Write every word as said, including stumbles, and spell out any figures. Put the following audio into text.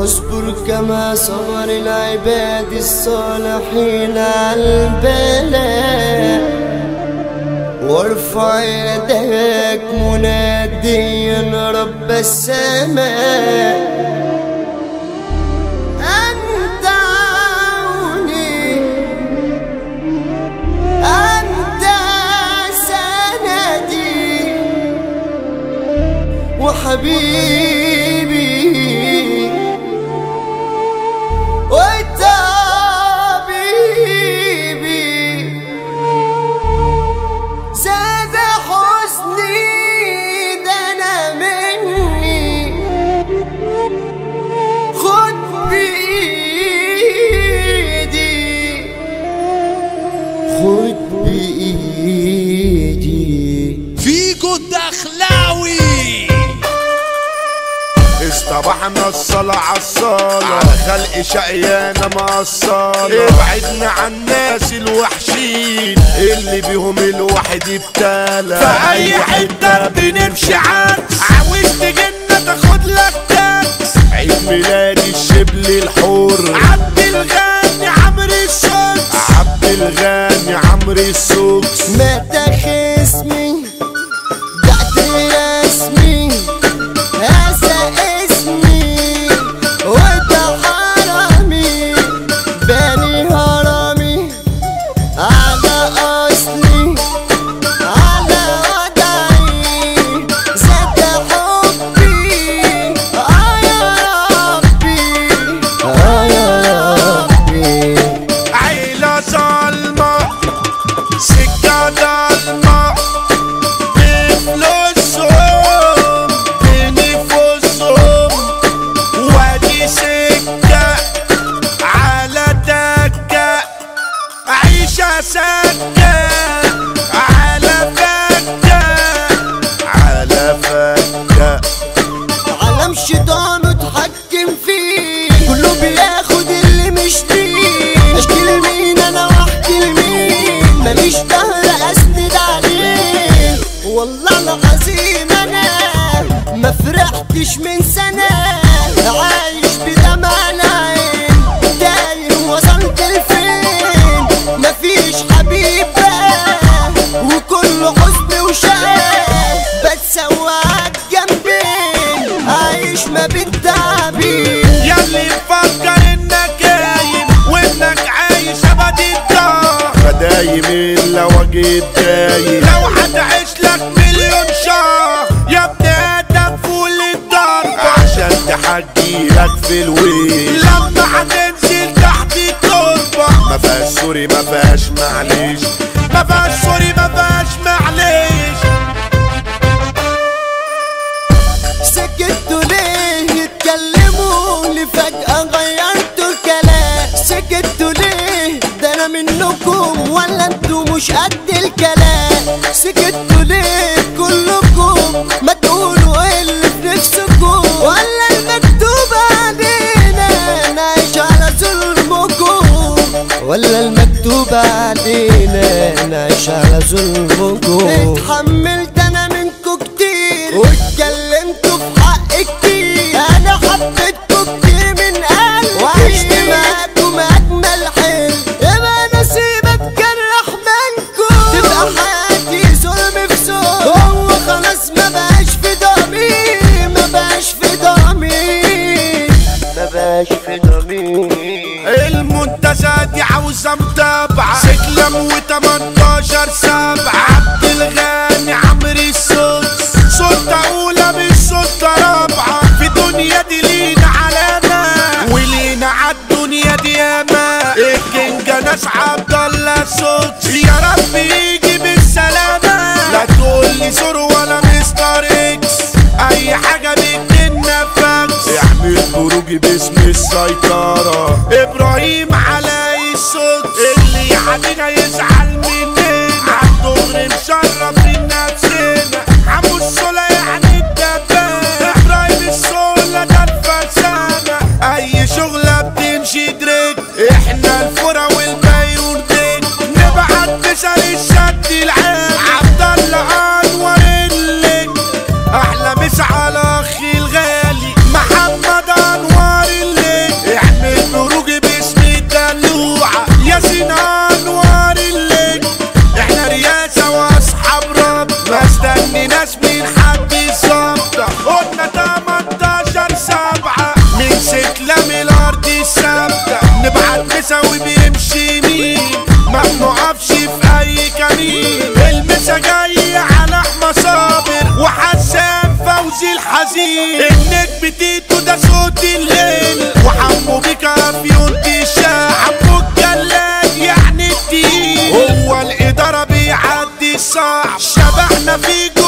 واصبر كما صبر العباد الصالحين على البلاء، وارفع يدك مناديا رب السماء. أنت عوني أنت سندي وحبيبي وطبيبي، زاد حزني دنا مني، خد بإيدي خد بإيدي. فيجو الدخلاوي اصطبحنا الصلاة عالصالة على خلق شقيانة مقصالة، ابعدنا عن الناس الوحشين اللي بيهم الواحد ابتلى. في اي حتة بنمشي عكس، عاوز تجينا تاخد لك كاس. عيد ميلاد الشبل الحور عبد الغني عمرو السوكس، عبد الغني عمرو السوكس. مدخ اسمي بعد رسمي، هذا اسمي وده حرامي، بني هرمي على اصلي على وضعي، زاد حبي اه يا ربي اه يا ربي. عيلة ظالمة سكة ضلمة بفلوسهم بنفوسهم، وادي سكة على دكة، عيشة سكة على فكة على فكة. عالم شيطان اتحكم فيه، كله بياخد اللي مش ليه. اشكي لمين انا واحكي لمين، ماليش ظهر اسند عليه. والله العظيم انا ما فرحتش من سنة، عايش بدمع العين تايه وصلت لفين. مفيش حبيب بقى وكله حزن وشقاء، بتسوى عالجنبين عايش ما بالتعبين. ياللي مفكر انك قايم وانك عايش ابد الدار، فدايم الا وجه دايم، لو هتعيش لك مليون شهر يا ابني ادم فول الضرب. عشان تحجيلك في الويل لما هتنزل تحت التربة، ما فيهاش سوري ما فيهاش معلش، ما فيهاش سوري ما فيهاش معلش. سكتوا ليه يتكلموا لي فجأة غيرتوا الكلام؟ سكتوا ليه ده انا منكم ولا انتوا مش قد الكلام؟ سكتوا ليه كلكم ما تقولوا ايه اللي في نفسكم؟ ولا المكتوب علينا نعيش على ظلمكم؟ ولا المكتوب علينا نعيش على ظلمكم؟ اتحملت انا منكم كتير واتكلمتوا في حق كتير، انا حبيتكم كتير من قلبي وعشت معاكم اجمل حلم. يبقى نسيبك جرح منكم، تبقى حياتي ظلم في ظلم. هو خلاص ما بقاش في ضمير، ما بقاش في ضمير، ما بقاش في ضمير. المنتزه دي عاوزة متابعة، سكلم وتمنتاشر سبعة. عبد الغني عمرو السوكس، سلطة أولى مش سلطة رابعة. في دنيا دي لينا علامة ولينا عالدنيا دي ياما. الكينجا ناس عبد الله سوكس، يا رب يجي بالسلامة. لا تقولي سور ولا مستر اكس، أي حاجة بتجينا فاكس. اعمل بروجي باسم السيطرة، ابراهيم علي السوكس، اللي يعدينا يزعل مننا. عالدغري مشرف نفسنا، عمو الصولة يعني الدبابة. ابراهيم الصولة ده الفرسانة، اي شغلة بتمشي دريك. احنا الفرا والبيرون ديك، نبعت بسر الشد العام. عبد الله انور اللي احلى مسا على اخي الغالي محمد انور اللي كمين. المسا جاي على احمى صابر وحسام فوزي الحزين. النجم تيتو ده صوت الليل وحمو بيكا في يونتي الشاعب والجلاد يعني التقيل. هو الإدارة بيعدي الصعب شبحنا فيك